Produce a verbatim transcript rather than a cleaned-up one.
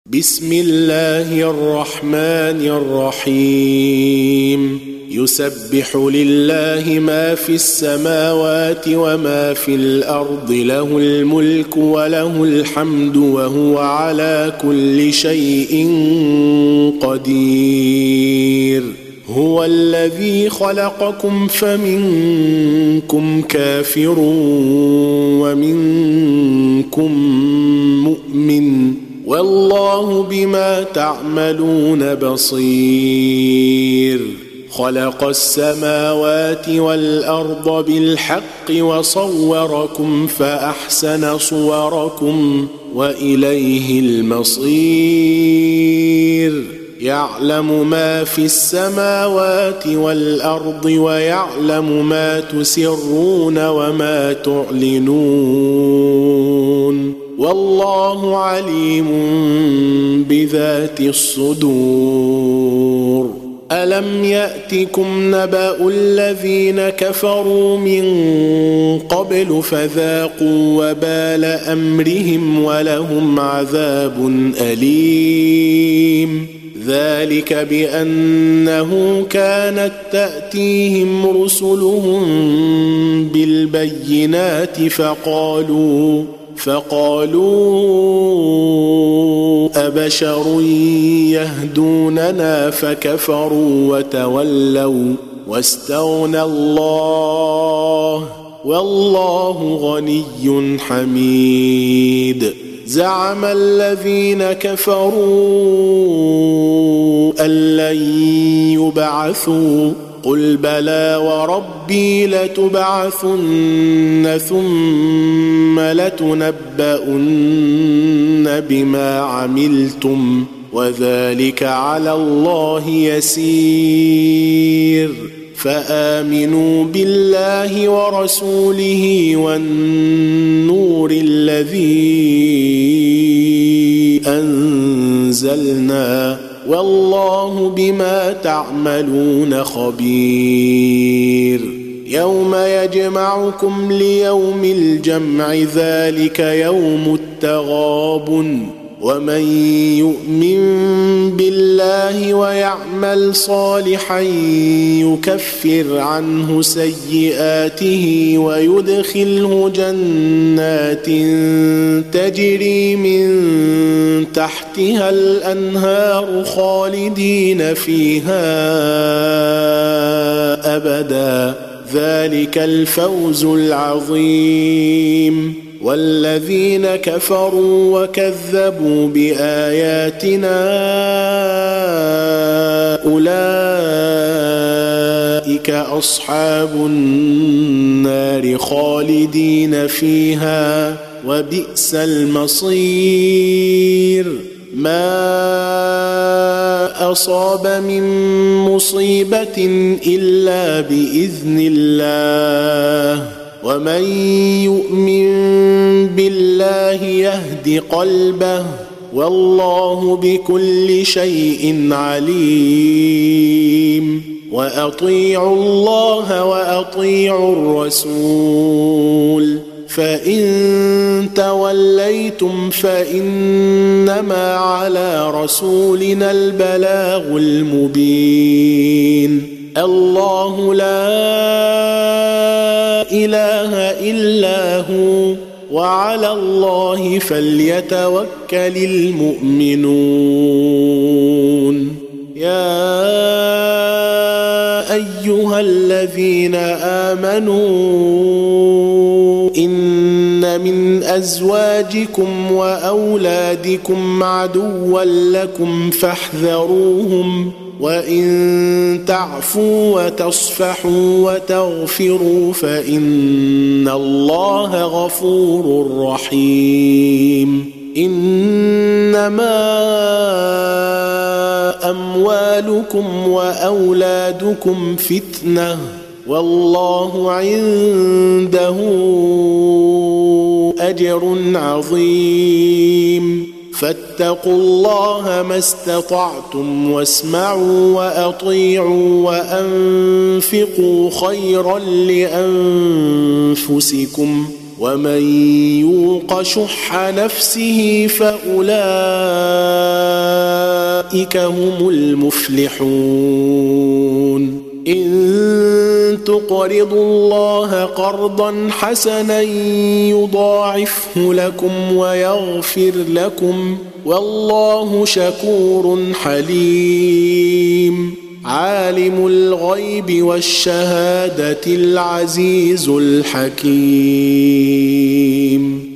بسم الله الرحمن الرحيم يسبح لله ما في السماوات وما في الأرض له الملك وله الحمد وهو على كل شيء قدير هو الذي خلقكم فمنكم كافر ومنكم مؤمن والله بما تعملون بصير خلق السماوات والأرض بالحق وصوركم فأحسن صوركم وإليه المصير يعلم ما في السماوات والأرض ويعلم ما تسرون وما تعلنون والله عليم بذات الصدور ألم يأتكم نبأ الذين كفروا من قبل فذاقوا وبال أمرهم ولهم عذاب أليم ذلك بأنه كانت تأتيهم رسلهم بالبينات فقالوا فقالوا أبشر يهدوننا فكفروا وتولوا واستغنى الله والله غني حميد زعم الذين كفروا أن لن يبعثوا قل بلى وربي لتبعثن ثم لتنبؤن بما عملتم وذلك على الله يسير فآمنوا بالله ورسوله والنور الذي أنزلنا والله بما تعملون خبير يوم يجمعكم ليوم الجمع ذلك يوم التغابن ومن يؤمن بالله ويعمل صالحا يكفر عنه سيئاته ويدخله جنات تجري من تحتها الأنهار خالدين فيها أبدا ذلك الفوز العظيم والذين كفروا وكذبوا بآياتنا أولئك أصحاب النار خالدين فيها وبئس المصير ما أصاب من مصيبة إلا بإذن الله ومن يؤمن بالله يهد قلبه والله بكل شيء عليم وأطيعوا الله وأطيعوا الرسول فإن توليتم فإنما على رسولنا البلاغ المبين الله لا إله إلا هو وعلى الله فليتوكل المؤمنون يا أيها الذين آمنوا إن من أزواجكم وأولادكم عدوا لكم فاحذروهم وإن تعفوا وتصفحوا وتغفروا فإن الله غفور رحيم إنما أموالكم وأولادكم فتنة والله عنده أجر عظيم فاتقوا الله ما استطعتم واسمعوا وأطيعوا وأنفقوا خيرا لأنفسكم ومن يوق شح نفسه فأولئك أولئك هم المفلحون إن تقرضوا الله قرضا حسنا يضاعفه لكم ويغفر لكم والله شكور حليم عالم الغيب والشهادة العزيز الحكيم